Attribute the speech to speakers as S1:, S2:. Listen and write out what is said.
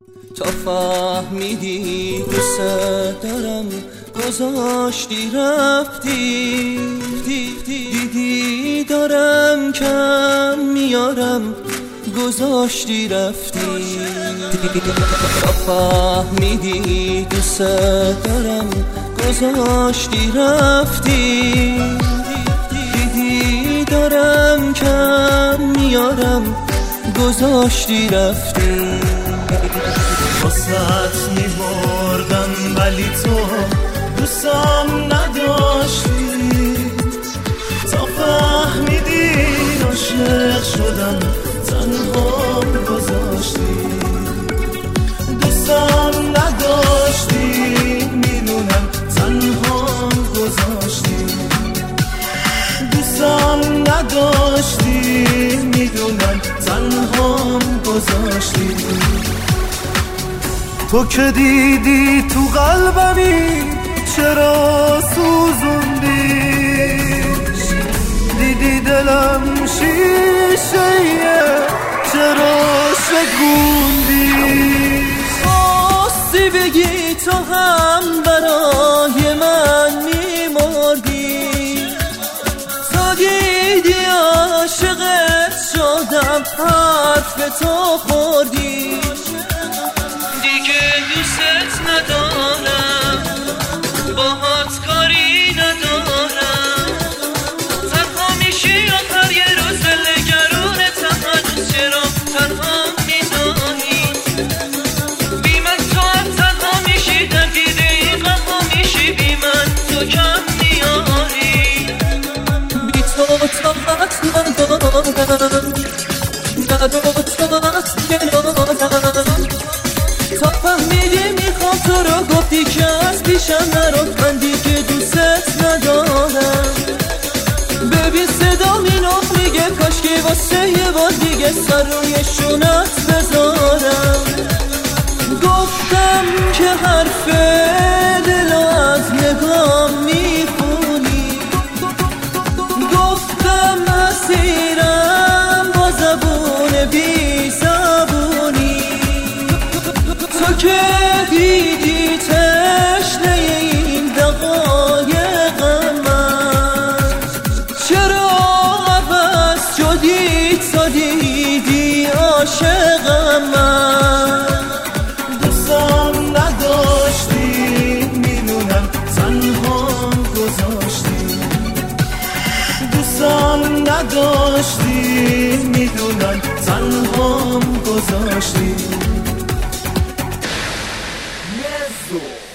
S1: تا فهمیدی دوست دارم گذاشتی رفتی، دیدی دارم کم میارم گذاشتی رفتی. تا فهمیدی دوست دارم گذاشتی رفتی، دیدی دارم کم میارم گذاشتی رفتی.
S2: واسط میبردم ولی تو دوستم نداشتی، تا فهمیدی عاشق شدم تنهام گذاشتی. دوستم نداشتی میدونم تنهام گذاشتی، دوستم نداشتی میدونم تنهام گذاشتی. تو که دیدی تو قلبمی چرا سوزوندیش، دیدی دلم شیشه‌ایه چرا شکوندیش.
S1: خواستی بگی تو هم برای من میمردی، تا دیدی عاشقت شدم حرف تو خوردی. دیگه دوست ندارم باهات کاری ندارم، تنها میشی آخر یه روز دلنگرونتم هنوز چرا تنها میدانی. بی من تو هم تنها میشی درگیره این غمها میشی، بی من تو کم میاری. بی تو طاقت ندارم ندارم تا فهمیدی میخوام تو رو، گفتی که از پیشم نرو، من دیگه دوست ندارم. ببین صدام اینو میگه کاشکی واسه یه بار دیگه سر روی شونت بذارم. گفتم که حرف دلو از نگام میخونی، گفتم اسیرم با زبون بی زبونی. تو که دیدی تشنه این دقایقم من، چرا عوض شدی تا دیدی عاشقم من.
S2: دوستم نداشتی میدونم تنهام گذاشتی، دوستم نداشتی میدونم تنهام گذاشتی.